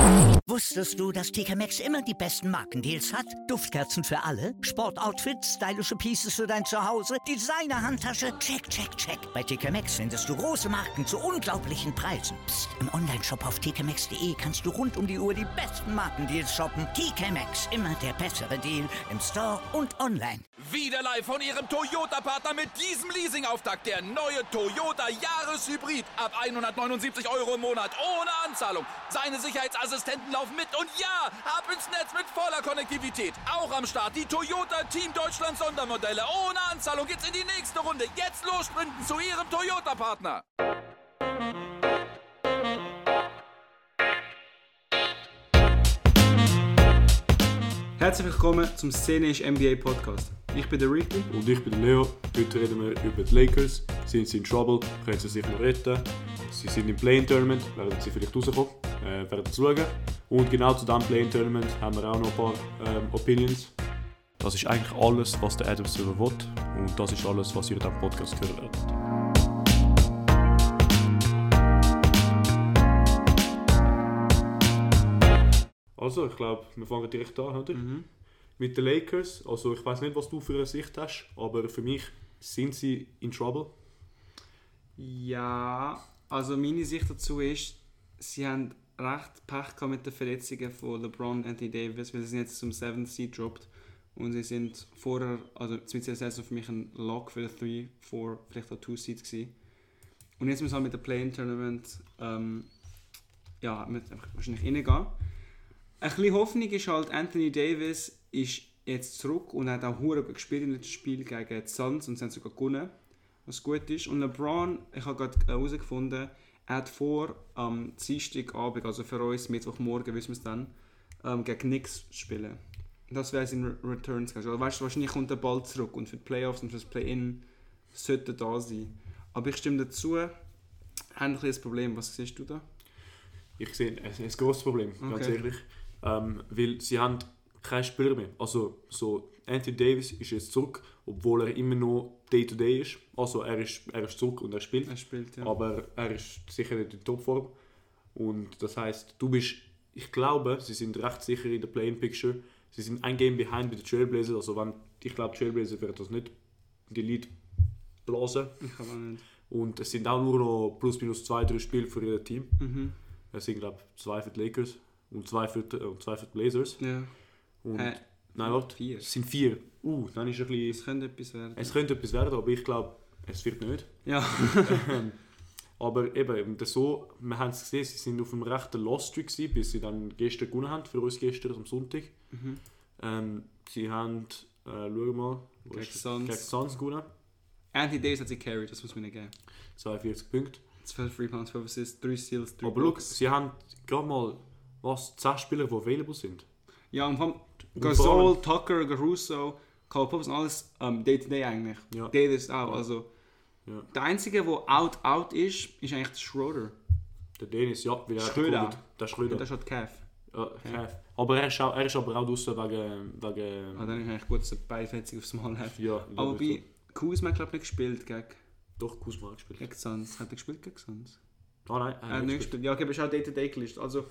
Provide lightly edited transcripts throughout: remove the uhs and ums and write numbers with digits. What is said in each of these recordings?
Wusstest du, dass TK Maxx immer die besten Markendeals hat? Duftkerzen für alle, Sportoutfits, stylische Pieces für dein Zuhause, Designer-Handtasche, check, check, check. Bei TK Maxx findest du große Marken zu unglaublichen Preisen. Psst. Im Onlineshop auf tkmaxx.de kannst du rund um die Uhr die besten Markendeals shoppen. TK Maxx, immer der bessere Deal im Store und online. Wieder live von Ihrem Toyota-Partner mit diesem Leasing-Auftakt. Der neue Toyota Jahreshybrid. Ab 179 € im Monat. Ohne Anzahlung. Seine Sicherheitsassistenten laufen mit. Und ja, ab ins Netz mit voller Konnektivität. Auch am Start die Toyota Team Deutschland Sondermodelle. Ohne Anzahlung geht's in die nächste Runde. Jetzt los sprinten zu Ihrem Toyota-Partner. Herzlich willkommen zum Szenisch NBA Podcast. Ich bin der Ricky. Und ich bin der Leo. Heute reden wir über die Lakers. Sind sie in Trouble? Können sie sich noch retten? Sie sind im Play-in-Tournament. Werden sie vielleicht rauskommen? Werden schauen. Und genau zu diesem Play-in-Tournament haben wir auch noch ein paar Opinions. Das ist eigentlich alles, was der Adam Silver will. Und das ist alles, was ihr in diesem Podcast hören werdet. Also, ich glaube, wir fangen direkt an, oder? Mit den Lakers. Also, ich weiß nicht, was du für eine Sicht hast, aber für mich sind sie in Trouble. Ja, also meine Sicht dazu ist, sie haben recht Pech gehabt mit den Verletzungen von LeBron und Anthony Davis, weil sie sind jetzt zum 7th Seed gedroppt und sie sind vorher, also mit der Saison für mich ein Lock für den 3, 4, vielleicht auch 2 Seeds gewesen. Und jetzt müssen wir halt mit dem Play-in-Tournament wahrscheinlich reingehen. Ein bisschen Hoffnung ist halt, Anthony Davis ist jetzt zurück und hat auch verdammt gespielt im letzten Spiel gegen die Suns und sie haben sogar gewonnen, was gut ist. Und LeBron, ich habe gerade herausgefunden, er hat vor am Dienstagabend, also für uns Mittwochmorgen, wissen wir es dann, gegen Knicks spielen. Das wäre sein Return. Also, weißt du, wahrscheinlich kommt der Ball zurück und für die Playoffs und für das Play-In sollte da sein. Aber ich stimme dazu, haben ein bisschen das Problem. Was siehst du da? Ich sehe ein grosses Problem, ganz ehrlich. Weil sie haben keinen Spieler mehr. Also so Anthony Davis ist jetzt zurück, obwohl er immer noch Day-to-Day ist. Also er ist zurück und er spielt. Ja. Aber er ist sicher nicht in Topform. Und das heisst, ich glaube, sie sind recht sicher in der Play-in-Picture. Sie sind ein Game behind bei den Trailblazers. Also ich glaube, die Trailblazers werden das nicht die Lead blasen. Ich glaube auch nicht. Und es sind auch nur noch plus minus 2-3 Spiele für ihr Team. Es sind, glaube ich, 2 für die Lakers und 2 für die Blazers. Ja. Und, nein, warte. 4. Es sind 4. Dann ist ein bisschen... Es könnte etwas werden. Es könnte etwas werden, aber ich glaube, es wird nicht. Ja. Aber eben so, wir haben es gesehen, sie sind auf einem rechten Lost-Streak gewesen, bis sie dann gestern gewonnen haben, für uns gestern am Sonntag. Sie haben, schauen wir mal, gegen Suns gewonnen. Anthony Davis hat sich carried, das muss man nicht geben. 42 Punkte. 12 Rebounds, 12 Assists, 3 Steals, 3 Aber Blocks. schau, sie haben gerade mal 10 Spieler, die available sind. Ja, und von Gasol, Tucker, Caruso, Kyle Pope sind alles Day-to-Day eigentlich. Ja. Davis auch, also... Ja. Der einzige, der out ist eigentlich der Schroeder. Der Dennis, ja, weil er Schröder. Der Schröder. Das ist halt Calf. Calf. Aber er ist aber auch draussen wegen... Dann ist eigentlich gut, dass er Beifetzung aufs Mal hat. Ja, aber bei Kuzma hat er nicht gespielt gegen... Doch, Kuzma hat gespielt. Gegen Suns. Hat er gespielt gegen Suns? Nein, er hat nicht gespielt. Ja, okay, aber ist auch Day-to-Day gelistet. Also...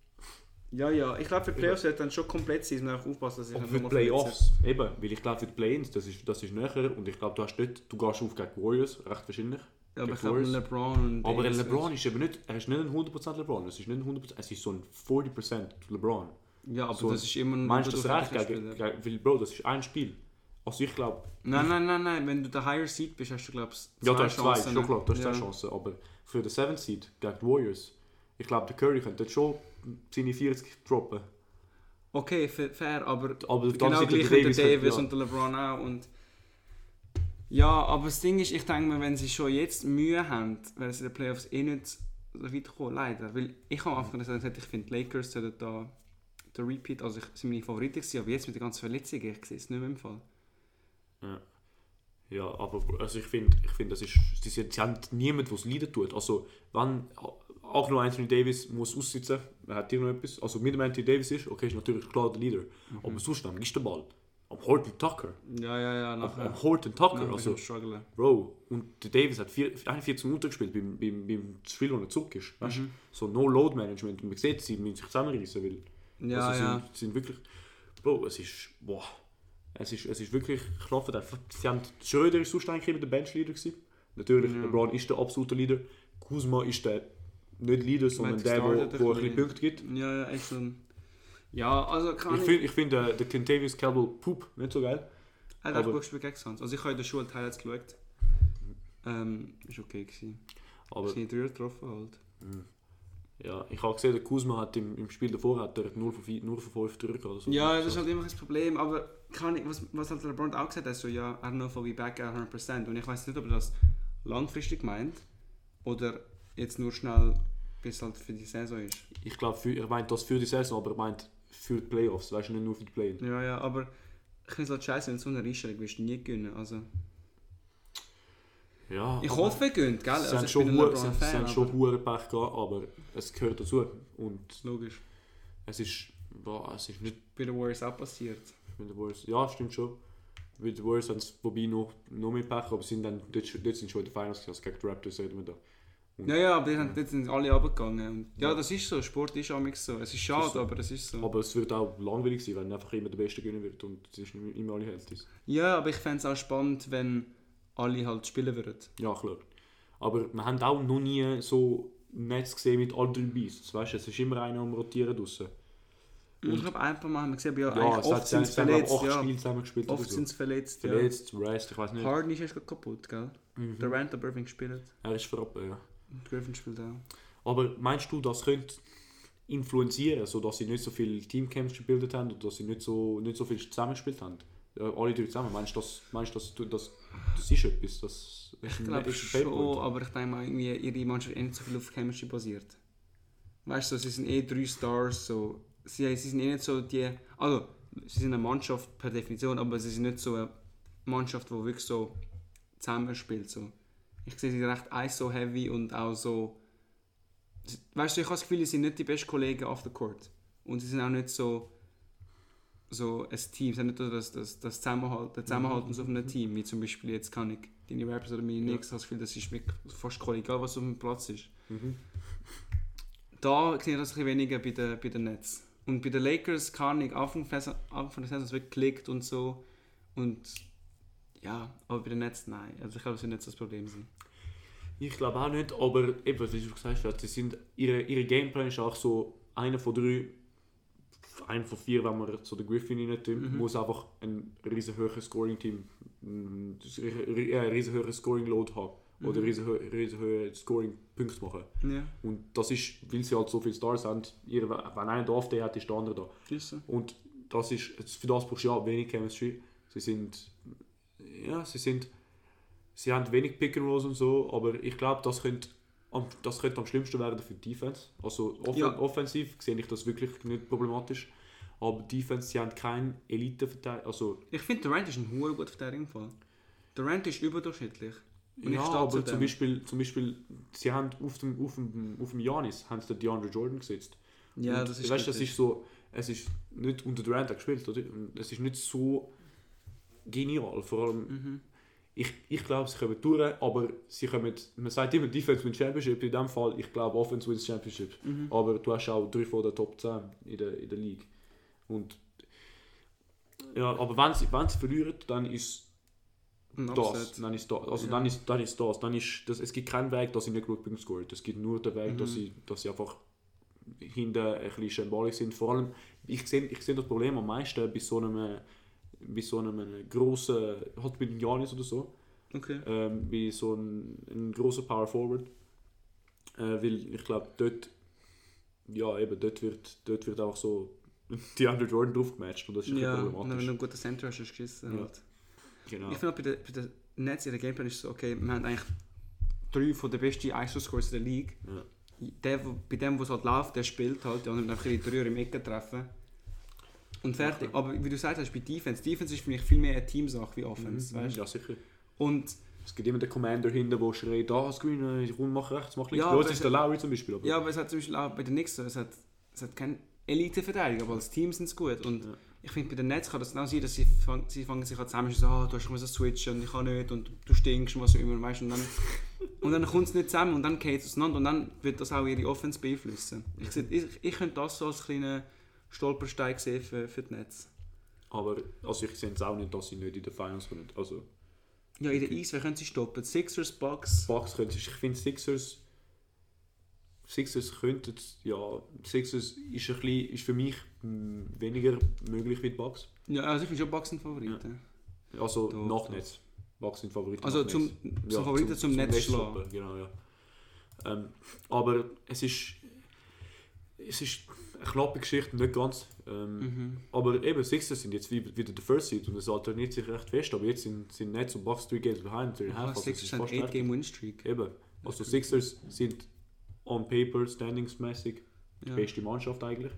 Ja, ich glaube für die Playoffs wird dann schon komplett sein, man muss aufpassen, dass ich für die Playoffs, eben, weil ich glaube für die Play-ins, das ist näher und ich glaube du gehst auf gegen Warriors, recht wahrscheinlich. Ja, aber ich glaube LeBron und aber LeBron ist eben nicht, er ist nicht ein 100% LeBron, es ist nicht ein 100%, es ist so ein 40% LeBron. Ja, aber so, das ist immer... Meinst du das recht? Weil Bro, das ist ein Spiel. Also ich glaube... Nein, wenn du der Higher Seed bist, hast du glaube ich ja, du hast zwei, Chancen. Schon klar, du hast zwei Chancen, aber für den 7th Seed gegen die Warriors, ich glaube der Curry könnte dort schon seine 40 droppen. Okay, fair, aber genau gleich der Davis und der LeBron auch. Und ja, aber das Ding ist, ich denke mir, wenn sie schon jetzt Mühe haben, werden sie in den Playoffs nicht so weit kommen, leider. Weil ich habe einfach gesagt, ich finde, die Lakers sollten da der Repeat, also ich sind meine Favoriten gewesen, aber jetzt mit den ganzen Verletzungen, ich sehe es nicht mehr im Fall. Ja, aber also ich finde, das ist, sie haben niemanden, der es leiden tut. Also wenn auch noch Anthony Davis muss aussitzen, er hat hier noch etwas. Also mit dem Anthony Davis ist, okay, ist natürlich klar der Leader. Aber sonst, dann ist der Ball. am Horton Tucker. Ja, nachher. Am Horton Tucker, Nachher also, strugglen. Bro, und der Davis hat 41 Minuten gespielt beim Spiel, wo er zurück ist. Weißt? So No-Load-Management. Und man sieht, sie müssen sich zusammenreißen, weil Ja. sie sind wirklich... Bro, es ist... Boah. Es ist wirklich knapp. Sie haben... Schröder ist sonst eigentlich immer der Benchleader gewesen. Natürlich, LeBron ist der absolute Leader. Kuzma ist der nicht Leader, sondern der ein bisschen Punkte gibt. Ja, echt so ein... Ja, also kann Ich finde der Kentavious Caldwell Poop nicht so geil. Er hat auch gut gespielt gegen Suns. Also ich habe in der Schule Highlights geschaut. Ist okay gewesen. Aber... Ich habe 3 getroffen halt. Ja, ich habe gesehen, der Kuzma hat im Spiel davor hat er 0 von 5 Drücken oder so. Ja, das ist halt immer das Problem. Aber was halt LeBron auch gesagt hat, so ja, I don't know if I'll be back at 100%. Und ich weiß nicht, ob er das langfristig meint oder jetzt nur schnell bis halt für die Saison ist. Ich glaube, er meint das für die Saison, aber er meint für die Playoffs, weißt du, nicht nur für die Play-In. Ja, aber ich finde es halt scheiße, wenn so eine Einstellung wirst du nie gewinnen. Also, ja, ich hoffe, er gewinnt, gell? Sie Also ich bin ein LeBron-Fan. Sie haben schon hohe Pech gehabt, aber es gehört dazu. Und logisch. es ist nicht Bei den Warriors auch passiert. mit den Warriors. Ja, stimmt schon. Mit den Warriors haben es wobei noch mehr Pech, aber sind dann, dort sind schon in den Finals, also gegen die Raptors reden wir da. Ja, aber dort sind alle runtergegangen. Und ja, das ist so. Sport ist auch so. Es ist schade, so. Aber es ist so. Aber es wird auch langweilig sein, wenn einfach immer der Beste gewinnen wird und es ist nicht immer alle Healthies. Ja, aber ich fände es auch spannend, wenn alle halt spielen würden. Ja, klar. Aber wir haben auch noch nie so Netz gesehen mit all 3 Beasts. Weißt du, es ist immer einer am Rotieren draussen. Ich glaube, ein paar Mal haben wir gesehen, aber Ja, oft sind sie verletzt. 8 Ja. Spiele zusammen gespielt. Oft sind sie verletzt. Verletzt, Rest, ich weiß nicht. Harden ist erst kaputt, gell? Der Rand hat Irving gespielt. Er ist verrappen, ja. Und Griffin spielt auch. Aber meinst du, das könnte influenzieren, sodass sie nicht so viel Teamcamps gebildet haben oder dass sie nicht so viel zusammengespielt haben? Alle 3 zusammen. Meinst du, das ist etwas? Das Ich glaube schon, aber ich denke mal, irgendwie ihre Mannschaft nicht so viel auf Chemistry basiert. Weißt du, sie sind 3 Stars, so. Sie sind nicht so die... Also, sie sind eine Mannschaft per Definition, aber sie sind nicht so eine Mannschaft, die wirklich so zusammenspielt. So. Ich sehe sie recht ISO-heavy und auch so... Weißt du, ich habe das Gefühl, sie sind nicht die besten Kollegen auf der Court. Und sie sind auch nicht so ein Team. Sie haben nicht das Zusammenhalten so von einem Team, wie zum Beispiel jetzt kann ich deine Raptors oder meine Knicks. Ich habe das Gefühl, das ist wirklich fast kollegial, was auf dem Platz ist. Da sehe ich das ein bisschen weniger bei den Nets. Und bei den Lakers kann ich Anfang von der Saison es wirklich geklickt und so. Und ja, aber bei den Nets nein. Also ich glaube, das wird nicht so das Problem sein. Ich glaube auch nicht, aber eben, wie du gesagt hast, ihre Gameplan ist auch so einer von 3, einer von 4, wenn man so den Griffin rein tun, muss einfach ein riesen höheres Scoring-Team, ein riesen höheres Scoring-Load haben. Oder riesen höhere Scoring-Punkte machen. Ja. Und das ist, weil sie halt so viele Stars haben, wenn einer da auf hat, ist der andere da. Ist so. Und das ist, für das brauchst du ja wenig Chemistry. Sie haben wenig Pick and Rolls und so, aber ich glaube, das könnte am schlimmsten werden für die Defense. Also offensiv sehe ich das wirklich nicht problematisch. Aber Defense, sie haben keinen Elite-Verteidiger. Also, Ich finde, Durant ist ein hoher guter Verteidiger im Fall. Durant ist überdurchschnittlich. Und ja, ich stehe aber zu zum dem. Beispiel, sie haben auf dem Giannis haben sie den DeAndre Jordan gesetzt. Ja, und das ist weißt, kritisch. es ist nicht unter Durant gespielt, oder? Es ist nicht so genial. Vor allem, ich glaube, sie kommen durch, aber man sagt immer Defense wins Championship, in dem Fall, ich glaube Offense wins Championship. Aber du hast auch 3 von der Top 10 in der League. Und ja, aber wenn sie verlieren, dann ist das. Dann ist das. Also dann ist das. Es gibt keinen Weg, dass sie nicht genug Punkte scoren. Es gibt nur den Weg, dass sie einfach hinten ein bisschen schembalig sind. Vor allem, ich sehe das Problem am meisten bei so einem grossen, halt mit Giannis oder so. Okay. Wie so ein grosser Power Forward. Weil ich glaube, dort wird auch so DeAndre Jordan drauf gematcht und das ist Ja, und problematisch. wenn du einen guten Center hast, hast du geschissen. Ja. Halt. Genau. Ich finde auch bei den Nets, ihre Gameplan ist so, okay, wir haben eigentlich 3 von den besten ISO-Scores in der League. Ja. Bei dem, was halt läuft, der spielt halt, die anderen einfach die 3 im Ecken treffen. Und fertig. Aber wie du gesagt hast, bei Defense ist für mich viel mehr eine Teamsache wie Offense. Weißt? Ja, sicher. Und Es gibt immer den Commander hinten, der schreit, Screen, ich mach rechts, mach links. Ja, Ja, aber das ist der Lowry zum Beispiel. Aber es hat zum Beispiel auch bei den Knicks so, es hat keinen Elite-Verteidiger, aber als Team sind sie gut. Und ich ich finde, bei den Nets kann das genau sein, dass sie fangen sich an zusammen so, du hast so switchen und ich kann nicht und du stinkst und was auch immer, weißt, und dann kommt es nicht zusammen und dann geht es auseinander und dann wird das auch ihre Offense beeinflussen. Ich könnte das so als kleinen Stolperstein sehen für die Nets. Aber also ich sehe es auch nicht, dass sie nicht in den Finals kommen. Also, ja, in der East, wer können sie stoppen? Sixers, Bucks? Bucks können sie, ich finde Sixers könnten, ja, Sixers ist für mich weniger möglich wie die Bucks. Ja, also ich finde schon Bucks sind Favoriten. Ja. Also nach Netz. Bucks sind Favoriten. Also zum Favoriten zum Netz schlagen. Genau, ja. Aber es ist eine knappe Geschichte, nicht ganz. Aber eben, Sixers sind jetzt wieder der First Seed und es alterniert sich recht fest. Aber jetzt sind Nets und Bucks 3 Games behind. Sixers haben 8-Game-Win-Streak. Eben. Also Sixers sind on paper, standingsmäßig die beste Mannschaft eigentlich.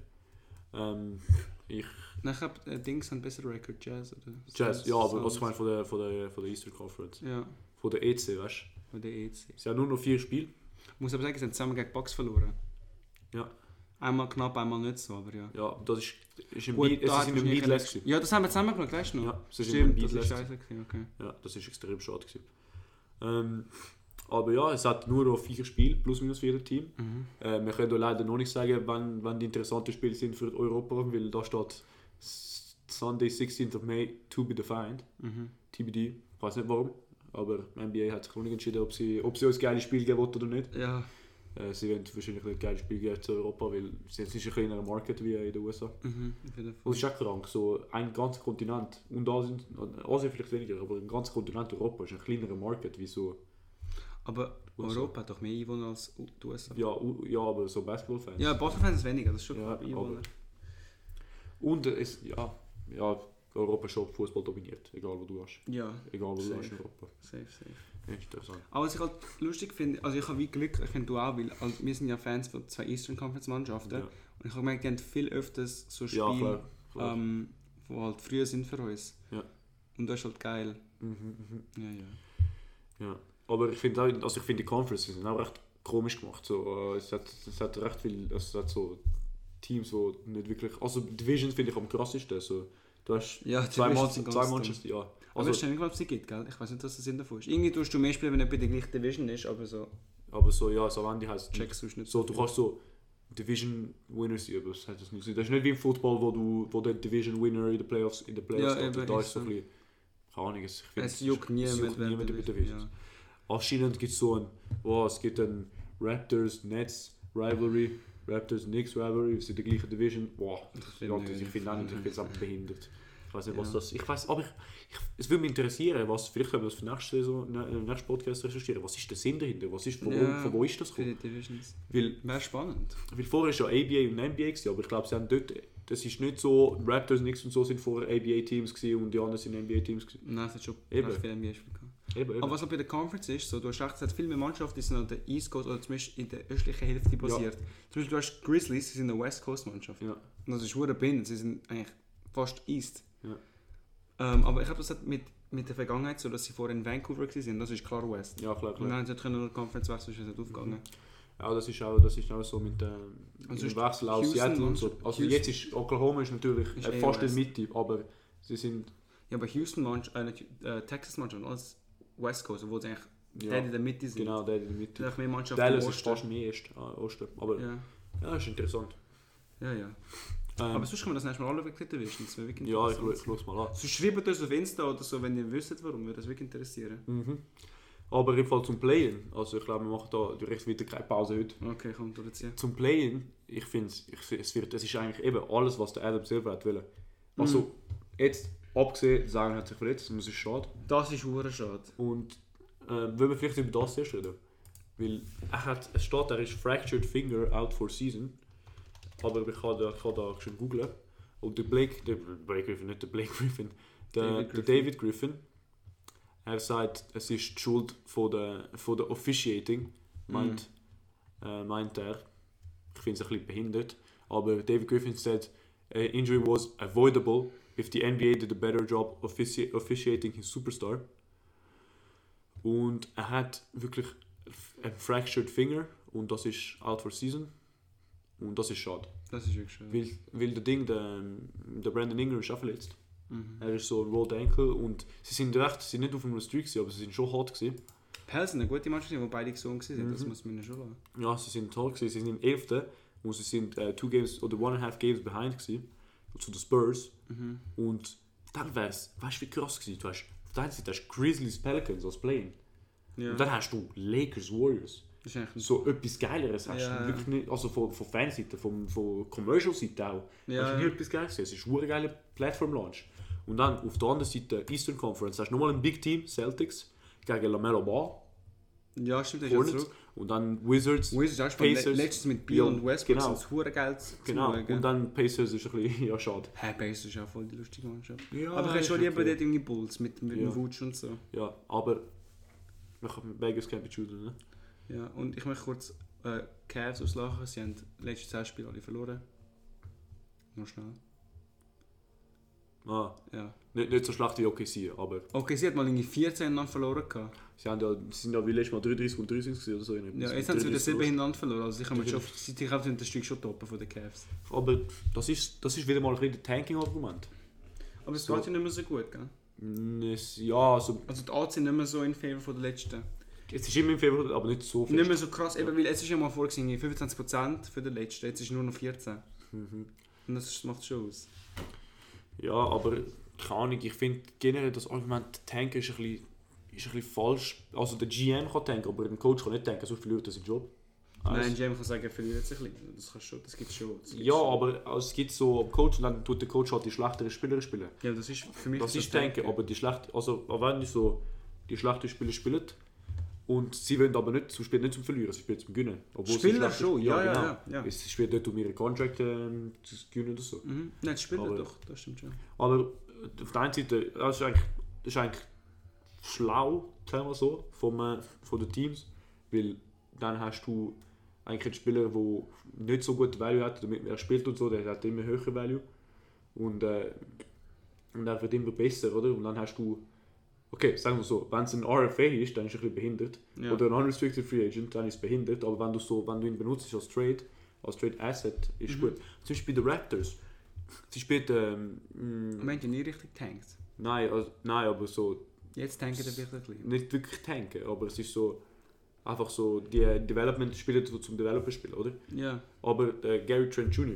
Nachher Dings haben besser Record, Jazz oder? Jazz, ja, aber was ich meine von der Eastern Conference. Ja. Von der EC, weißt du? Von der EC. Es sind ja nur noch 4 Spiele. Ich muss aber sagen, sie haben zusammen gegen Bucks verloren. Ja. Einmal knapp, einmal nicht so, aber ja. Ja, das ist im Gut, Beatless. Ja, das haben wir zusammen geschaut, weißt du noch? Ja, das stimmt, ist das ist scheiße gewesen, okay. Ja, das ist extrem schade gewesen. Aber ja, es hat nur noch 4 Spiele, plus minus für jedes Team. Wir können leider noch nicht sagen, wann die interessanten Spiele sind für Europa, weil da steht Sunday 16th of May to be defined. TBD, ich weiß nicht warum, aber NBA hat sich noch nicht entschieden, ob sie uns geile Spiele geben wollen oder nicht. Ja. Sie werden wahrscheinlich nicht geile Spiele geben zu Europa, weil es ist ein kleinerer Market wie in den USA. Und es ist auch krank, so ein ganzer Kontinent, und Asien vielleicht weniger, aber ein ganzer Kontinent Europa ist ein kleinerer Market wie so. Aber Europa hat doch mehr Einwohner als die USA. Ja, aber so Basketball-Fans. Ja, Basketball-Fans ist weniger, das ist schon Einwohner. Und Europa ist schon Fußball dominiert, egal wo du hast. Ja. Egal wo du hast in Europa. Safe. Ja, interessant. Aber was ich halt lustig finde, also ich habe wie Glück, ich finde du auch, weil also wir sind ja Fans von 2 Eastern Conference Mannschaften und ich habe gemerkt, die haben viel öfters so Spiele, klar. Wo halt früher sind für uns. Ja. Und das ist halt geil. Ja. Aber ich finde die Conferences sind auch recht komisch gemacht. So, es hat recht viel, es hat so Teams, wo nicht wirklich, also Divisions finde ich am krassesten. So, du hast zwei Mannschaften, ja. Also, aber ich glaube, es gibt, gell? Ich weiß nicht, was der Sinn davon ist. Irgendwie tust du mehr spielen, wenn nicht bei der gleichen Division ist, aber so. Ja, so am Ende heisst checkst du nicht. So, du kannst so Division Winner sein, aber das heißt das nicht. Das ist nicht wie im Football, wo der Division Winner in den Playoffs ja, steht. Da ist so ein bisschen, keine Ahnung, es juckt niemand mit Divisions. Anscheinend gibt es so es gibt ein Raptors Nets Rivalry, Raptors Knicks Rivalry, das ist in der gleichen Division. Ich finde auch nicht, ich finde es einfach behindert. Ich weiß nicht, was das ist. Ich weiß, aber es würde mich interessieren, vielleicht können wir das für nächsten Podcast recherchieren. Was ist der Sinn dahinter? Von wo ist das gekommen? Für die Divisions. Wäre spannend. Weil vorher war ja ABA und NBA gewesen, aber ich glaube, sie haben dort, das ist nicht so, Raptors, Knicks und so sind vorher ABA-Teams und die anderen sind NBA-Teams gewesen. Nein, es hat schon viele NBA-Spiele gehabt. Aber was auch bei der Conference ist, so, du hast recht, es hat viel mehr Mannschaften, die sind an der East Coast oder zumindest in der östlichen Hälfte basiert. Ja. Zum Beispiel du hast Grizzlies, sie sind eine West Coast Mannschaft. Ja. Und das ist verdammt behindert, sie sind eigentlich fast East. Ja. Aber ich glaube, das hat mit der Vergangenheit so, dass sie vorher in Vancouver waren, das ist klar West. Ja, klar. Und dann können sie die Conference wechseln, ist es nicht aufgegangen. Ja, das ist auch so mit dem Wechsel aus Seattle und so. Also jetzt ist Oklahoma ist natürlich fast in der Mitte, aber sie sind... Ja, aber Houston Texas Mannschaft alles West Coast, obwohl sie eigentlich der in der Mitte sind. Genau, der in der Mitte. Mehr Mannschaften Dallas ist fast mehr Osten, aber ja, ist interessant. Ja. Aber sonst können wir das nächste Mal alle wirklich erwischen. Ja, ich schaue es mal an. So schreibt uns auf Insta oder so, wenn ihr wisst, warum, würde das wirklich interessieren. Aber im Fall zum Playen, also ich glaube, wir machen da direkt wieder keine Pause heute. Okay, komm, du jetzt. Zum Playen, ich finde, es ist eigentlich eben alles, was der Adam Silver hat wollen. Also, jetzt, abgesehen, Sagen hat sich verletzt, das ist schade. Das ist verdammt schade. Und wollen wir vielleicht über das erst reden? Weil es steht, er ist Fractured Finger out for season. Aber ich kann da schon googlen. Und der David Griffin, er sagt, es ist die Schuld von der Officiating, meint er. Ich finde es ein bisschen behindert. Aber David Griffin said, injury was avoidable if the NBA did a better job officiating his superstar. Und er hat wirklich ein fractured finger und das ist out for season. Und das ist schade. Das ist wirklich schade. Weil der Brandon Ingram ist auch verletzt. Er ist so ein Rolled Ankle und sie sind nicht auf einem Streak gewesen, aber sie sind schon hart gewesen. Pels sind eine gute Mannschaft, wo beide gesund waren, das muss man ihnen schon lassen. Ja, sie sind toll gewesen, sie sind im 11. und sie sind 2 Games oder 1,5 Games behind gewesen, zu den Spurs. Und dann weißt du, wie krass gewesen, du hast auf der einen Seite hast Grizzlies Pelicans als Play-in. Ja. Und dann hast du Lakers Warriors. So etwas Geileres hast du wirklich nicht, also von Fanseite, von Commercial-Seite auch. Ja. Hast du nicht etwas Geiles gesehen. Es ist eine geile Plattform-Launch. Und dann auf der anderen Seite Eastern Conference hast du nochmal ein Big Team, Celtics, gegen LaMelo Ball. Ja, stimmt, das ist zurück. Und dann Wizards, Pacers. Letztes mit Beal und Westbrook genau. sind hure geil zu schauen. Und dann Pacers ist ein bisschen, ja, schade. Pacers ist auch voll die lustige Mannschaft. Ja, aber ich hätte schon lieber dort irgendwie Bulls mit dem Wutsch und so. Ja, aber Vegas can't be chosen, ne? Ja, und ich möchte kurz Cavs auslachen. Sie haben die letzten 10 Spiele alle verloren. Nur schnell. Ah, ja. Nicht so schlecht wie OKC, aber... OKC hat mal irgendwie 14 dann verloren gehabt. Sie sind ja wie letztes Mal 33 und 30 oder so. Ja, jetzt haben sie wieder 7 hintereinander verloren. Also ich habe das Stück schon toppen von den Cavs. Aber das ist wieder mal ein bisschen Tanking-Argument. Aber es geht ja nicht mehr so gut, gell? Ja, also... Also die Odds sind nicht mehr so in Favor von der letzten. Es ist immer im Februar, aber nicht so viel. Nicht mehr so krass, eben, weil es ist ja mal vorgesehen 25% für den letzten, jetzt ist nur noch 14%. Und das macht schon aus. Ja, aber keine Ahnung, ich finde generell das Argument Tanken ist ein bisschen falsch. Also der GM kann tanken, aber der Coach kann nicht tanken, sonst verliert er seinen Job. Nein, ein GM kann sagen, er verliert sich ein bisschen. Das gibt es schon. Aber also, es gibt so am Coach und dann tut der Coach halt die schlechteren Spieler spielen. Ja, das ist für mich das ist Tanken, aber die schlecht, also wenn ich so die schlechten Spieler spielen und sie wollen aber nicht zum Spielen, nicht zum Verlieren, sie spielen zum Gewinnen. Spieler schon, ja. Sie spielen nicht um ihre Contract zu gewinnen oder so. Nein, das spielen doch, das stimmt schon. Aber auf der einen Seite, das ist eigentlich schlau, sagen wir so, von den Teams, weil dann hast du eigentlich einen Spieler, der nicht so gut Value hat, damit er spielt und so, der hat immer höhere Value und er wird immer besser, oder? Und dann hast du, okay, sagen wir so, wenn es ein RFA ist, dann ist er ein bisschen behindert, oder ein Unrestricted Free Agent, dann ist es behindert, aber wenn du ihn benutzt als Trade Asset, ist gut. Zum Beispiel bei den Raptors, sie spielen... Moment, nie richtig tankt? Nein, aber so... Jetzt tanken sie vielleicht ein bisschen. Nicht wirklich tanken, aber es ist so... Einfach so, die Development-Spieler zum Developer-Spielen, oder? Ja. Aber Gary Trent Jr.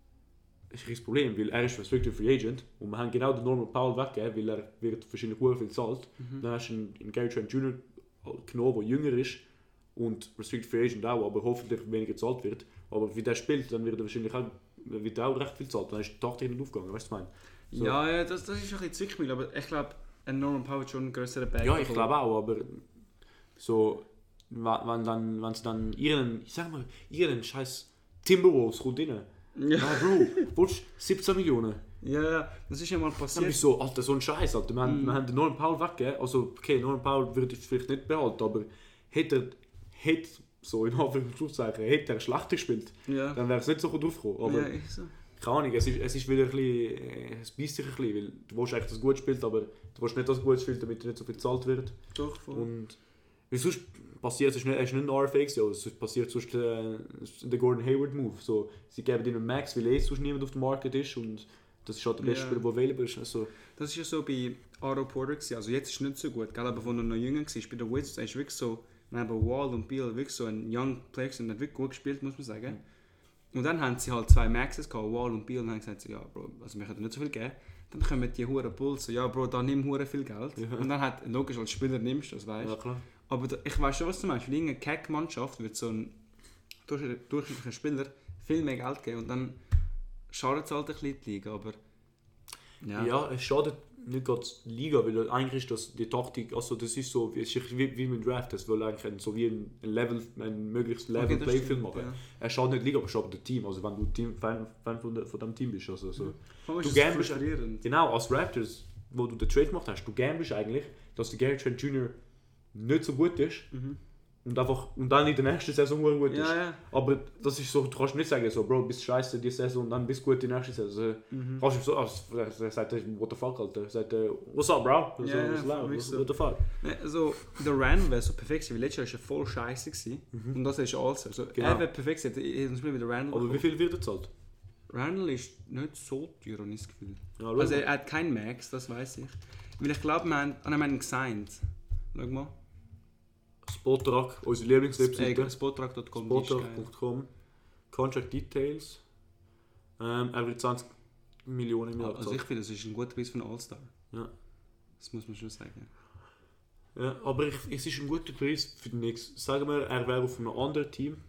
ist ein Problem, weil er ist Restricted Free Agent und wir haben genau den Norman Powell weggegeben, weil er wird wahrscheinlich sehr viel zahlt. Dann hast du einen Gary Trent Jr. genommen, der jünger ist und Restricted Free Agent auch, aber hoffentlich weniger gezahlt wird. Aber wie der spielt, dann wird er wahrscheinlich auch recht viel gezahlt. Dann ist die Taktik nicht aufgegangen, weißt du, was ich meine? So. Ja, das ist ein bisschen Zwickmühle, aber ich glaube, ein Norman Powell hat schon einen grösseren Bag. Ja, ich glaube auch, aber so, wenn sie dann ihren scheiß Timberwolves kommt rein. Ja, Bro, willst du 17 Millionen? Ja, das ist ja mal passiert. Dann bist du so, Alter, so ein Scheiß, Alter. Wir haben den Norman Powell weggegeben. Also, okay, Norman Powell würde ich vielleicht nicht behalten, aber hätte so in Anführungszeichen, hätte er schlechter gespielt, dann wäre es nicht so gut aufgekommen. Aber keine Ahnung, es ist wieder ein bisschen, es beißt sich ein bisschen, weil du willst eigentlich, dass es gut spielt, aber du willst nicht, dass es gut spielt, damit nicht so viel gezahlt wird. Doch, voll. Und weil sonst passiert es nicht ein RFA, also es passiert sonst der Gordon Hayward Move. So, sie geben ihnen Max, weil sonst niemand auf dem Markt ist und das ist halt der beste Spieler, der available ist. Also. Das ist ja so bei Otto Porter gewesen. Also jetzt ist es nicht so gut, gell? Aber als er noch jünger war, bei den Wizards, ist wirklich so, neben Wall und Beal wirklich so ein Young Player und hat wirklich gut gespielt, muss man sagen. Und dann haben sie halt 2 Maxes gehabt, Wall und Beal, und haben gesagt, ja Bro, also wir können nicht so viel geben. Dann kommen die huren Bulls so, ja Bro, dann nimm huren viel Geld. Ja. Und dann hat, logisch, als Spieler nimmst du das, weißt du. Ja, klar. Aber ich weiss schon, was du meinst. Weil in einer Kack-Mannschaft wird so ein durchschnittlicher Spieler viel mehr Geld geben und dann schadet es halt ein bisschen die Liga, aber... Ja, es schadet nicht gerade die Liga, weil eigentlich ist das die Taktik, also das ist so, wie mit Draft, das will eigentlich ein möglichst Level Playfield machen. Ja. Es schadet nicht die Liga, aber es schadet das Team, also wenn du Fan von deinem Team bist. Also, so. Du gamblest, genau, als Raptors, wo du den Trade gemacht hast, du gamblest eigentlich, dass der Gary Trent Jr. nicht so gut ist und dann in der nächsten Saison gut ist. Ja. Aber das ist so, du kannst nicht sagen, so, Bro, bist scheiße die Saison und dann bist du gut die nächste Saison. Kannst du so, er sagt, what the fuck, Alter. Er sagt, what's up, bro? What the fuck? Also, der Randall wäre so perfekt gewesen, weil letztes Jahr war er voll scheiße gewesen. Und das ist alles. Also, Genau. Er wäre perfekt gewesen, ich hätte Spiel mit der Randall. Aber wie viel wird er zahlt? Randall ist nicht so teuer, habe ich das Gefühl. Ja, Also er hat keinen Max, das weiß ich. Weil ich glaube, wir haben ihn gesigned. Schau mal. Spotrack, unsere Lieblingswebseite. Spotrack.com. Spotrack.com. Contract Details. Er wird 20 Millionen im Jahr Also ich finde, das ist ein guter Preis für einen All-Star. Ja. Das muss man schon sagen. Ja, aber es ist ein guter Preis für den Knicks. Sagen wir, er wäre auf einem anderen Team.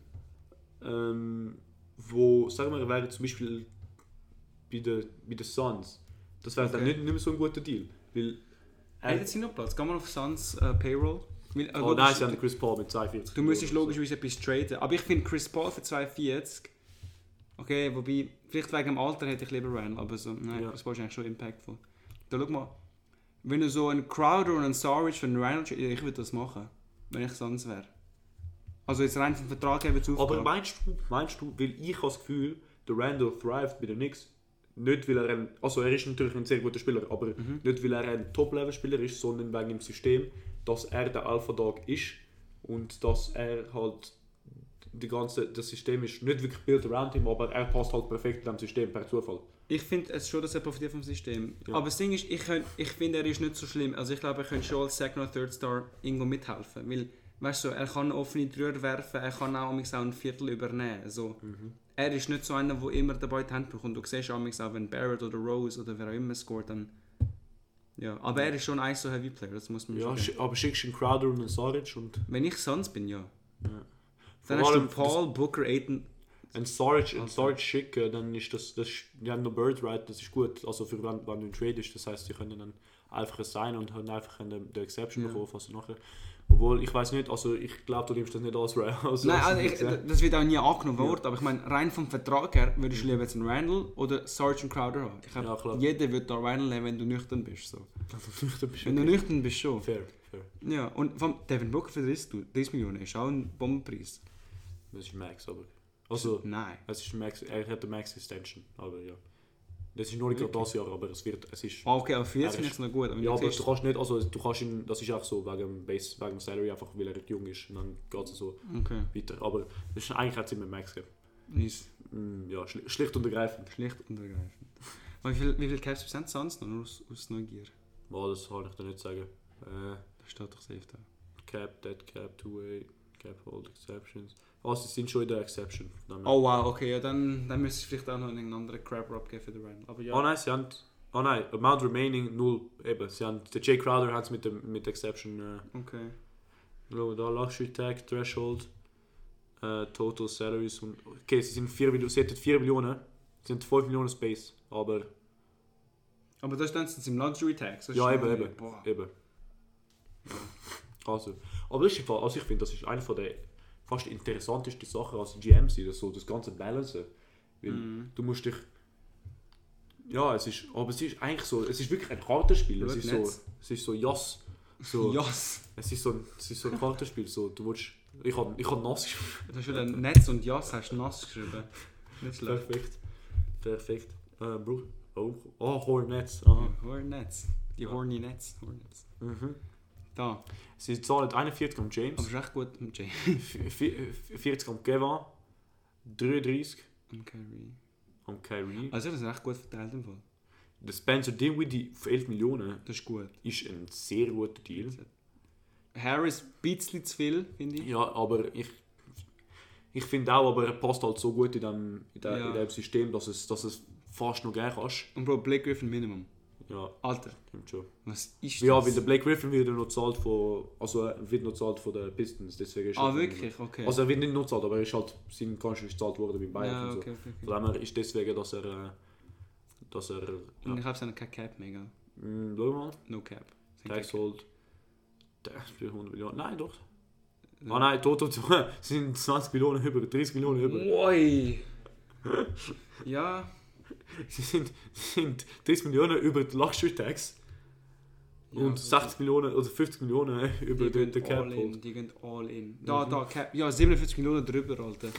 Sagen wir, er wäre zum Beispiel bei den Suns. Das wäre dann nicht mehr so ein guter Deal. Weil Hätten sie noch Platz? Gehen wir auf Suns Payroll? Weil, nein, sie haben Chris Paul mit 42. Du müsstest logischerweise etwas traden. Aber ich finde Chris Paul für 42... Okay, wobei, vielleicht wegen dem Alter hätte ich lieber Randall, aber so, nein, Chris Paul ist eigentlich schon impactful. Da schau mal, wenn du so einen Crowder und einen Saric für einen Randall... Ich würde das machen, wenn ich Suns wäre. Also jetzt rein vom Vertrag her zu. Aber meinst du, weil ich habe das Gefühl, der Randall thrived bei den Knicks, nicht weil er er ist natürlich ein sehr guter Spieler, aber nicht weil er ein Top-Level-Spieler ist, sondern wegen dem System, dass er der Alpha-Dog ist und dass er halt das System ist nicht wirklich built around him, aber er passt halt perfekt in dem System per Zufall. Ich finde es schon, dass er profitiert vom System. Ja. Aber das Ding ist, ich finde, er ist nicht so schlimm. Also ich glaube, er könnte schon als Second oder Third Star irgendwo mithelfen, weil weißt du, er kann offene Dreier werfen, er kann auch ein Viertel übernehmen. Also, er ist nicht so einer, der immer dabei die Hand bekommt. Du siehst auch, wenn Barrett oder Rose oder wer auch immer scoret, dann... Ja, aber er ist schon ein so Heavy Player, das muss man schon sagen. Aber schickst du einen Crowder und einen Saric und... Wenn ich Suns bin, ja. Dann Vor hast du allem Paul, Booker, Ayton... Einen Saric schicken, dann ist das die haben noch Bird Right, das ist gut. Also für wenn du ein Trade ist, das heisst, sie können dann einfach sein und haben einfach den Exception bekommen, falls sie nachher... Obwohl, ich weiß nicht, also ich glaube, du nimmst das nicht als Nein, also das wird auch nie angenommen worden, aber ich meine, rein vom Vertrag her würdest du lieber jetzt einen Randall oder Sergeant Crowder haben. Ich glaube, jeder wird da Randall nehmen, wenn du nüchtern bist. So. Wenn du nüchtern bist, schon. Fair. Ja, und vom Devin Booker für 30 Millionen ist auch ein Bombenpreis. Das ist Max, aber... Also, nein. Es ist Max, er hat eine Max Extension, aber ja. Das ist noch nicht gerade das Jahr, aber es ist... Okay, aber für jetzt finde ich es noch gut. Ja, aber du kannst nicht, also du kannst ihn, das ist auch so wegen dem Salary, einfach weil er jung ist und dann geht es so weiter. Aber das ist eigentlich hat es immer Max gegeben. Nice. Ja, schlicht und ergreifend. Und wie viel Caps sind sonst noch, nur aus Neugier? Oh, das kann ich dir nicht sagen. Das steht doch safe da. Cap, Dead Cap, Two-Way, Cap Hold Exceptions. Also sie sind schon in der Exception. Oh wow, okay, ja, dann müsste ich vielleicht auch noch einen anderen Crap abgeben für den Randall. Aber ja. Oh nein, sie haben... Oh nein, Amount Remaining 0. Eben, sie haben... Der Jay Crowder hat es mit Exception... Okay. Da Luxury Tag, Threshold, Total Salaries und... Okay, sie hätten 4 Millionen. Sie sind 5 Millionen Space, aber... Aber das stand jetzt im Luxury Tag. Ja, eben. Also, aber das ist Fall, also ich finde, das ist eine von der fast interessantesten Sachen als GM sein, das ganze Balancen. Weil du musst dich... Ja, es ist eigentlich so, es ist wirklich ein Kartenspiel. Es ist so Jass. So, Jass. Es ist so ein Kartenspiel. So, du willst, ich hab nass geschrieben. Du hast wieder Netz und Jass hast nass geschrieben. Nicht schlecht. Perfekt. Hornets. Hornets. Die Horny Nets. Hornets. Da. Sie zahlen 41 am James. Aber ist echt gut mit James. 40 am Kevin. 33 am Kyrie. Also das ist echt gut verteilt im Fall. Der Spencer Dinwiddie für 11 Millionen. Das ist gut. Ist ein sehr guter Deal. Harris ein bisschen zu viel, finde ich. Ja, aber ich finde auch, aber er passt halt so gut in dem System, dass es fast noch gern kannst. Und Bro, Blake Griffin Minimum. Ja, Alter. Stimmt schon. Was ist das? Ja, weil der Blake Griffin wird noch zahlt von den Pistons, deswegen ist wirklich? Okay. Also er wird nicht nur zahlt, aber er ist halt sein Contract gezahlt worden bei Bayern ja, und so. Okay. Von dem her ist deswegen, dass er Und ich habe seine Cap mega. Schau mal. No Cap. Tax Hold. Der ist 100 Millionen. Nein, doch. Ja. Nein, Toto sind 20 Millionen über, 30 Millionen über. Oi! Ja. Sie sind 30 Millionen über die Luxury Tax. Und 60 Millionen oder 50 Millionen über den Cap. Die gehen all in. Cap. Ja, 47 Millionen drüber, Alter.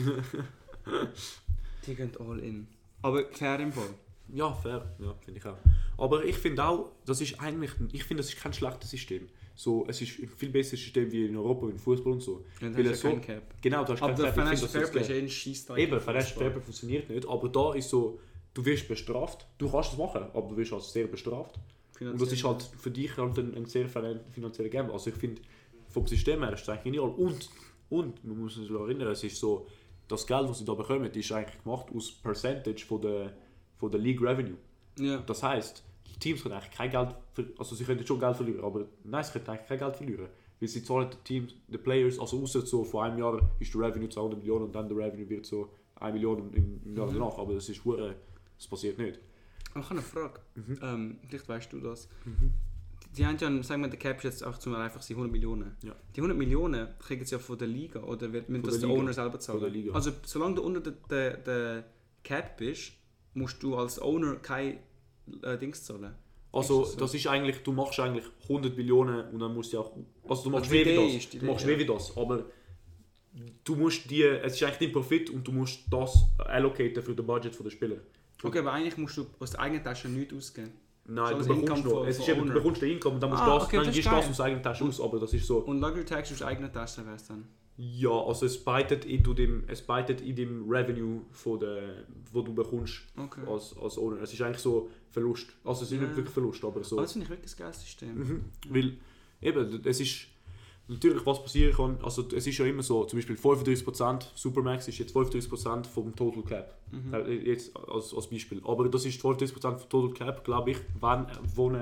Die gehen all in. Aber fair im Fall. Ja, fair. Ja, finde ich auch. Aber ich finde auch, das ist kein schlechtes System. So, es ist ein viel besseres System wie in Europa, wie im Fußball und so. Ja, weil es kein Cap. Genau, du hast kein Cap. Aber Financial Fairplay ist ein Scheissteig. Eben, Financial Fairplay funktioniert nicht. Aber da ist so, du wirst bestraft. Du kannst es machen, aber du wirst halt sehr bestraft. Und das ist halt für dich halt ein sehr finanzieller Gamble. Also ich finde, vom System her ist es eigentlich genial. Und man muss sich erinnern, es ist so, das Geld, das sie da bekommen, ist eigentlich gemacht aus Percentage von der League Revenue. Ja. Das heisst, die Teams können eigentlich kein Geld, also sie können schon Geld verlieren, aber nein, sie können eigentlich kein Geld verlieren. Weil sie zahlen die Players, also außer so vor einem Jahr ist der Revenue 200 Millionen und dann der Revenue wird so 1 Million im Jahr danach, aber das passiert nicht. Ich habe eine Frage. Vielleicht weißt du das. Die haben ja, sagen wir, der Cap ist jetzt auch zum einfach 100 Millionen. Ja. Die 100 Millionen kriegen sie ja von der Liga oder müssen das der Owner selber zahlen? Also solange du unter der Cap bist, musst du als Owner kein Dings zahlen. Also das ist eigentlich, du machst eigentlich 100 Millionen und dann musst du auch, also du machst mehr wie das, aber du musst es ist eigentlich dein Profit und du musst das allocaten für das Budget der Spieler. Okay, aber eigentlich musst du aus der eigenen Tasche nichts ausgeben. Nein, du bekommst noch. Es ist eben, du bekommst den Income und dann musst dann gehst du das aus der eigenen Tasche aus, aber das ist so. Und Luxury Tax aus der eigenen Tasche wäre es dann? Ja, also es beitet in dem Revenue wo du bekommst als Owner. Es ist eigentlich so Verlust. Also es ist nicht wirklich Verlust, aber so. Das finde ich wirklich ein geiles System. Weil eben, es ist natürlich, was passieren kann, also es ist ja immer so, zum Beispiel 35%, Supermax ist jetzt 35% vom Total Cap, jetzt als Beispiel. Aber das ist 35% vom Total Cap, glaube ich, wenn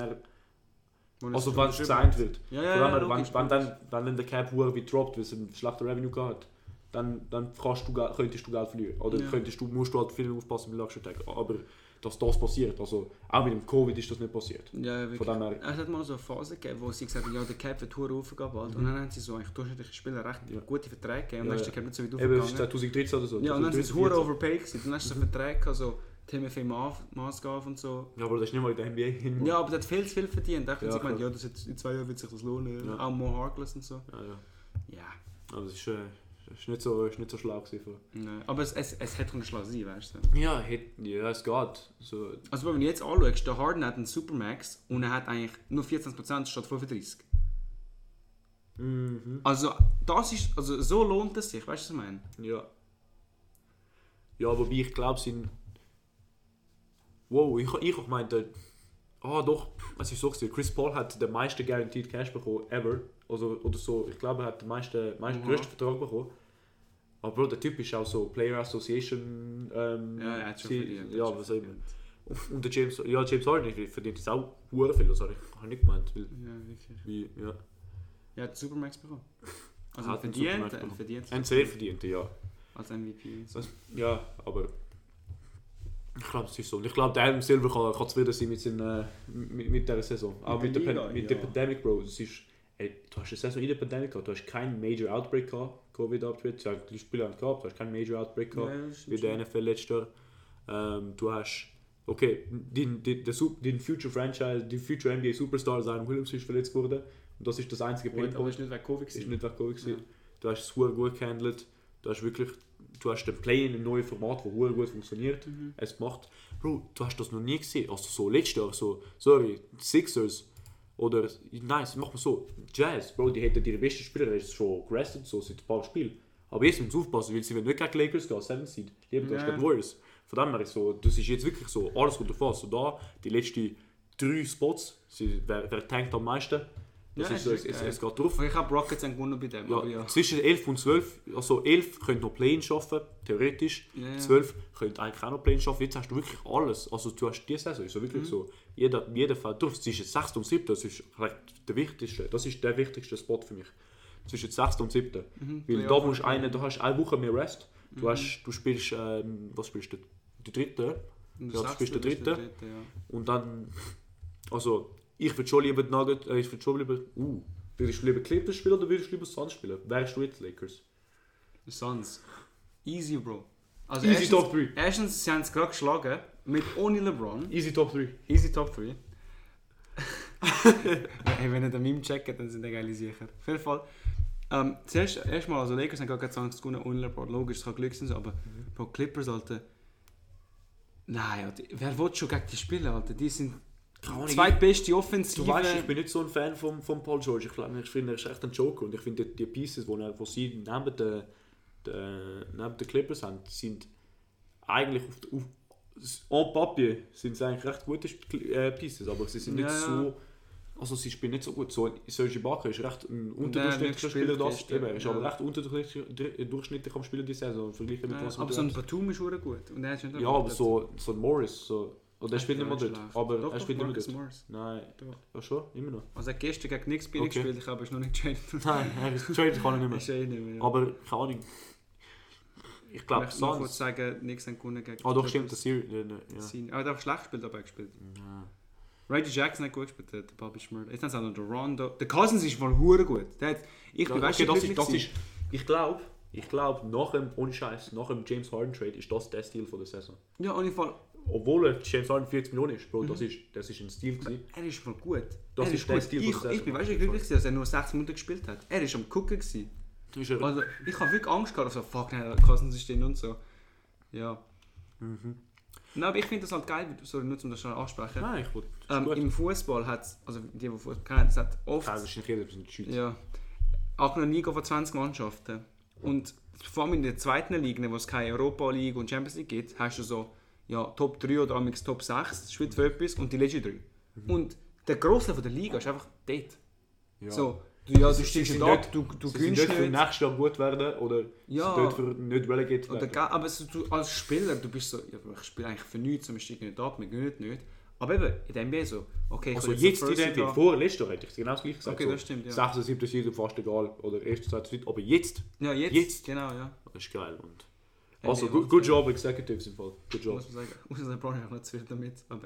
es gesigned wird. Wenn dann der Cap wie droppt, weil es ein schlechter Revenue hat, dann könntest du Geld verlieren. Oder musst du halt viel aufpassen mit Luxury Tax. Aber dass das passiert, also auch mit dem Covid ist das nicht passiert. Ja, wirklich. Es hat mal so eine Phase gegeben, wo sie gesagt haben, ja, der Cap wird hoch raufgehen bald. Und dann haben sie so eigentlich durchschnittliche Spieler recht gute Verträge gegeben. Und dann ist der Cap nicht so weit aufgegangen. Eben, 2013 oder so. Ja, und dann sind sie hoch overpaid gewesen. Dann hast du so Verträge, also TMF Maßgabe und so. Ja, aber das ist nicht mal in der NBA hin. Ja, aber der hat viel verdient. Da haben sie gemeint, ja, das jetzt, in 2 Jahren wird sich das lohnen. Ja. Auch Mo Harkless und so. Ja. Aber das ist nicht so schlau gewesen. Nein, aber es hätte eine schlau sein, weißt du? Ja, es geht. So. Also wenn du jetzt anschaust, der Harden hat einen Supermax und er hat eigentlich nur 14% statt 35%. Also das ist, also so lohnt es sich, weißt du, was ich meine? Ja. Ja, wobei ich glaube, wow, ich meinte, doch, es ist so gewesen, Chris Paul hat den meisten Guaranteed Cash bekommen, ever. Also, oder so, ich glaube, er hat den meisten größten Vertrag bekommen. Aber Bro, der Typ ist auch so Player Association. Er hat schon verdient. Ja, was eben. Und der James Harden verdient jetzt auch sehr viel, das habe ich nicht gemeint. Weil, ja, wirklich. Ja, er hat Supermax bekommen. Also hat verdient. Ein sehr verdient, ja. Als MVP. So. Ja, aber ich glaube, es ist so. Und ich glaube, der Adam Silver kann zufrieden sein mit dieser Saison. Auch mit der Pandemic, Bro. Das ist, du hast eine Saison in der Pandemic gehabt, du hast keinen Major Outbreak gehabt, Covid-Outbreak, die Spieler haben gehabt, du hast keinen Major Outbreak gehabt, wie der NFL letztes Jahr. Du hast, okay, den Future Franchise, die Future NBA Superstar, Zion Williams ist verletzt worden. Und das ist das einzige Point. Aber ist nicht wegen Covid gewesen. Ja. Du hast es sehr gut gehandelt. Du hast den Play in einem neuen Format, das sehr gut funktioniert. Es macht, Bro, du hast das noch nie gesehen. Also so letztes Jahr, Sixers oder, nein, machen wir so, Jazz, Bro, die hätten ihre besten Spieler ist schon gerestet, so seit ein paar Spielen. Aber jetzt müssen sie aufpassen, weil sie nicht gegen Lakers gehen, 7 Seed. Lieber gegen die Warriors. Von dem her ist so, das ist jetzt wirklich so, alles kommt davon. So da, die letzten 3 Spots, wer tankt am meisten. Das ist so, es geht drauf. Ich habe Rockets gewonnen bei dem. Ja, zwischen 11 und 12, also 11 können noch Play-in schaffen, theoretisch. 12 können eigentlich auch noch Play-in schaffen. Jetzt hast du wirklich alles. Also du hast diese Saison, ist so wirklich so. Jeder fällt drauf. Zwischen 6. und 7. Das ist der wichtigste Spot für mich. Zwischen 6. und 7. Weil da musst du hast eine Woche mehr Rest. Du spielst, was spielst du? Die 3. Ja, du spielst den 3. Ja. Und dann, also ich würde schon lieber würdest du lieber Clippers spielen oder würdest du lieber Suns spielen? Wärst du jetzt Lakers? Suns. Easy, Bro. Also easy Top 3. Erstens, sie haben es gerade geschlagen, ohne LeBron. Easy Top 3. Easy Top 3. Hey, wenn ihr den Meme checkt, dann sind die geile sicher. Auf jeden Fall. Zuerst erstmal, also Lakers haben gar keine Chance zu gewinnen, ohne LeBron. Logisch, es kann Glück sein, aber Bro, Clippers, Alter. Nein, Alter, wer will schon gegen die spielen, Alter? Die sind zweitbeste Offensive. Du weißt, ich bin nicht so ein Fan von Paul George. Ich finde, er ist echt ein Joker. Und ich finde, die Pieces, die sie neben den Clippers haben, sind eigentlich en Papier sind es eigentlich recht gute Pieces, aber sie sind nicht so... Also sie spielen nicht so gut. So, Serge Ibaka ist recht ein unterdurchschnittlicher Spieler. Er ist aber recht unterdurchschnittlich am Spielen diese Saison. Verglichen mit was aber so ein Batum ist auch gut. Und ja, aber so ein Morris... Oder er spielt nicht mehr dort. Aber doch, er spielt nicht mehr dort. Morris. Nein, ja schon, immer noch. Also er hat gestern gegen nichts gespielt, ich habe es noch nicht getradet. Nein, er ist getradet, kann er nicht mehr. Nicht mehr ja. Aber keine Ahnung. Ich glaube, ich kann kurz sagen, nichts haben gewonnen gegen... Ah doch, stimmt, das Series. Ja. Aber er hat schlecht gespielt, aber er gespielt. Ja. Reggie Jackson hat gut gespielt, der Bobby Schmurd. Jetzt haben sie auch noch den Rondo. Der Cousins ist voll hure gut. Ich glaube, nach dem James Harden Trade ist das der Stil von der Saison. Ja, auf jeden Fall. Obwohl James Harden 40 Millionen ist, Bro, das ist ein Stil gewesen. Er ist voll gut. Das ist der Stil von der Saison. Ich bin glücklich, dass er nur 6 Minuten gespielt hat. Er ist am Gucken gewesen. Also, ich habe wirklich Angst gehabt, also fuck, nein, Cousins ist drin und so. Ja. Nein, aber ich finde das halt geil, sorry, nur um das schon ansprechen. Nein, ich wollte. Im Fußball hat es, also die Fußball kennen, es hat oft. Das ist nicht jeder, das sind die Schweiz. Ja. Auch eine Liga von 20 Mannschaften. Und vor allem in der zweiten Liga, wo es keine Europa League und Champions League gibt, hast du so Top 3 oder amigs Top 6, das spielt für etwas, und die letzten 3. Und der Großteil von der Liga ist einfach dort. Ja. So, du stehst dort, du gewinnst nicht. Für nächstes Jahr gut werden oder dort für nicht relegated werden. Aber du als Spieler, du bist so, ich spiele eigentlich für nichts, wir steigen nicht ab, wir gewinnen nicht. Aber eben, in der NBA so, okay, also jetzt in der NBA, vor letztes Jahr hätte ich genau das gleiche gesagt. Okay, das stimmt, ja. 6. 7. Season fast egal, oder 1. 2. Season, aber jetzt. Ja, jetzt. Genau, ja. Das ist geil. Und also, good job, Executives im Fall. Good job. Muss man sagen, außer der Bronny auch nicht zufrieden damit, aber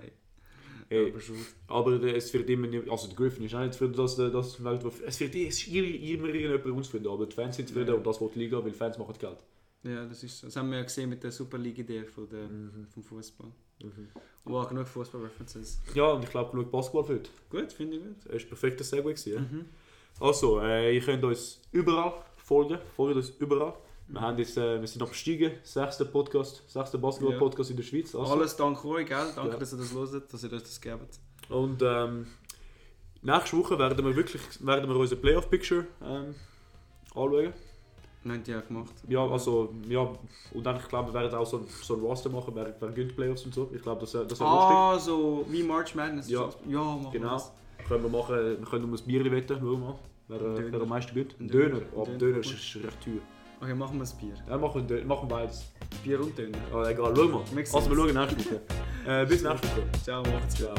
aber es wird immer nicht, also der Griffin ist auch nicht zufrieden, dass es wird immer irgendjemand unzufrieden, aber die Fans sind zufrieden und das will die Liga, weil Fans machen Geld. Ja, das ist so. Das haben wir ja gesehen mit der Super League-Idee vom Fußball. Wo auch genug Fußball-References. Ja, und ich glaube genug Basketball für heute. Gut, finde ich gut. Das war ein perfekter Segway gewesen. Also, ihr könnt uns überall folgen. Folgt uns überall. Wir sind abgestiegen, 6. Basketball-Podcast in der Schweiz. Also. Alles dank euch, gell? Danke, dass ihr das hört, dass ihr euch das gebt. Und nächste Woche werden wir unser Playoff-Picture anschauen. Nein, die auch gemacht. Ja, also, und dann, ich glaube, wir werden auch so ein Roster machen, wer gewinnt Playoffs und so. Ich glaube, das wäre lustig. So wie March Madness. Ja, machen genau. wir das. Wir können um ein Bier wetten, schauen wir mal, wer am meisten gewinnt. Ein Döner, aber Döner ist recht teuer. Okay, machen wir ein Bier. Ja, machen beides. Bier und Döner. Oh, egal, schau mal. Also, wir schauen nächste Woche. Bis nächste Woche. Ciao, macht's gut.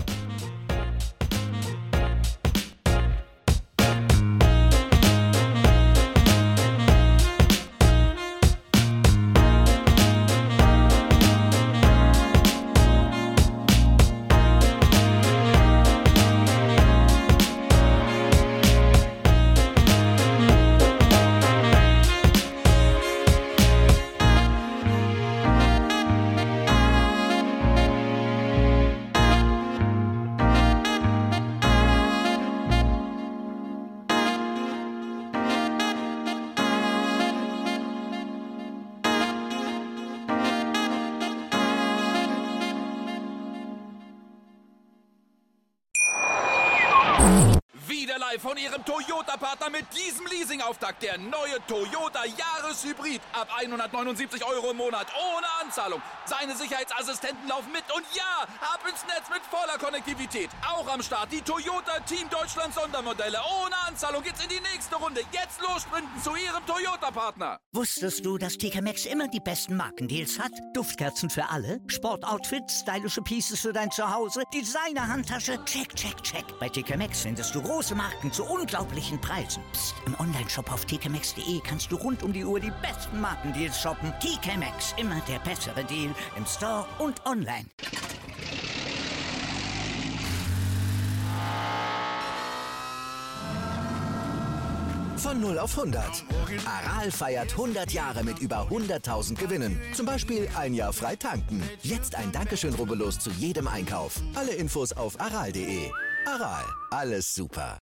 Von Ihrem Toyota-Partner mit diesem Leasing-Auftakt. Der neue Toyota Jahreshybrid. Ab 179 € im Monat. Ohne Anzahlung. Seine Sicherheitsassistenten laufen mit. Und ja, ab ins Netz mit voller Konnektivität. Auch am Start die Toyota Team Deutschland Sondermodelle. Ohne Anzahlung geht's in die nächste Runde. Jetzt los sprinten zu Ihrem Toyota-Partner. Wusstest du, dass TK Maxx immer die besten Markendeals hat? Duftkerzen für alle, Sportoutfits, stylische Pieces für dein Zuhause, Designer-Handtasche, check, check, check. Bei TK Maxx findest du große Marken zu unglaublichen Preisen. Psst. Im Onlineshop auf tkmaxx.de kannst du rund um die Uhr die besten Markendeals shoppen. TK Maxx, immer der bessere Deal im Store und online. Von 0 auf 100. Aral feiert 100 Jahre mit über 100.000 Gewinnen. Zum Beispiel ein Jahr frei tanken. Jetzt ein Dankeschön, rubbellos zu jedem Einkauf. Alle Infos auf aral.de. Aral, alles super.